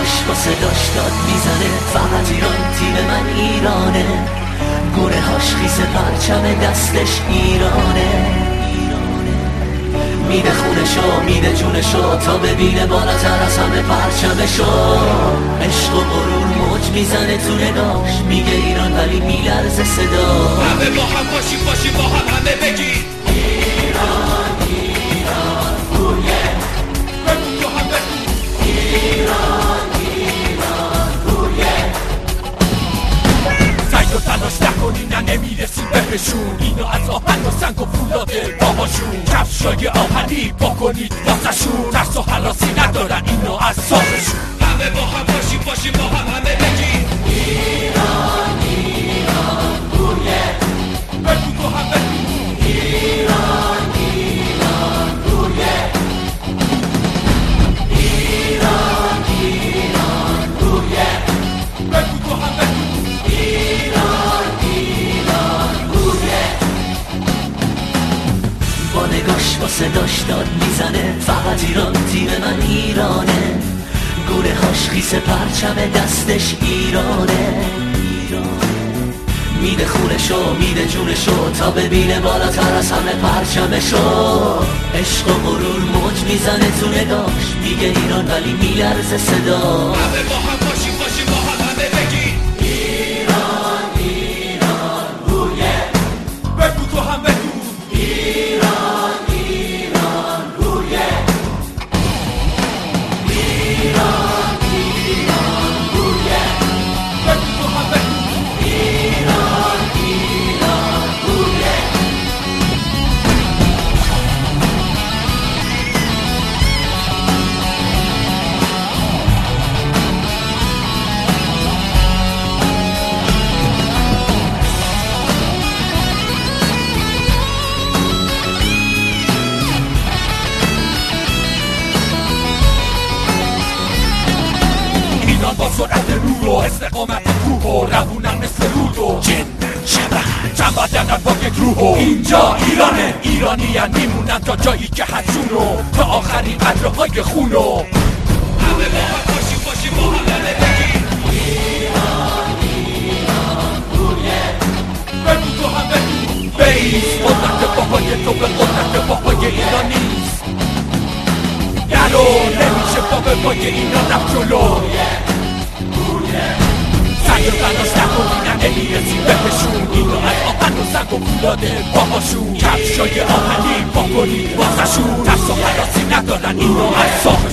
بانگاش با صداش داد میزنه، فقط ایران تیم من ایرانه، گونه هاش خیس پرچم دستش ایرانه، میده خونشو میده جونشو تا ببینه بالاتر از همه پرچمشو. عشق و غرور موج میزنه تو نگاش، میگه ایران ولی میلرزه صدا. همه با هم باشیم باشیم با هم همه بگید ایران ایران رویه، بگو تو هم بگو ایران ایران رویه. سعی و تلاش نکنی نه نمیرسیم بهشون، اینا از آهن و سنگ و فولاده باهاشون، کفشای آهنی بکنید واسشون، ترس و حراسی ندارن اینا از ساقشون. همه با هم باشیم باشیم با هم همه بگید ایران ایران رویه، بگو تو هم بگو ایران ایران رویه، ایران ایران رویه، بگو تو هم بگو ایران ایران رویه. با نگاش با صداش داد میزنه، فقط ایران تیم من ایرانه، گونه هاش خیس پرچم دستش ایرانه، میده خونشو میده جونشو تا ببینه بالاتر از همه پرچمشو. عشق و غرور موج میزنه تو نگاش، میگه ایران ولی میلرزه صدا. همه با هم باشیم باشیم با هم همه بگید ایران ایران رویه، بگو تو هم بگو ایران ایران رویه، ایران ایران رویه، بگو تو هم بگو ایران ایران رویه. ایران با سرعت نور و استقامت کوه و روونن مثل رود و جن شبه چند بدنن با یک روح و اینجا ایرانه، ایرانیان میمونن تا جایی که حدشونو، تا آخرین قطره‌های خونو. همه با هم باشیم باشیم با هم همه بگید ایران ایران رویه، بگو تو هم بگو بیس، قدرت بابای تو به قدرت بابای ایرانیست، یارو نمیشه با به پای اینا رفت جلو. سعی و تلاش نکنی نه نمیرسیم بهشون، اینا از آهن و سنگ و فولاده باهاشون، کفشای آهنی بکنید واسشون، ترس و حراسی ندارن اینا از ساقشون.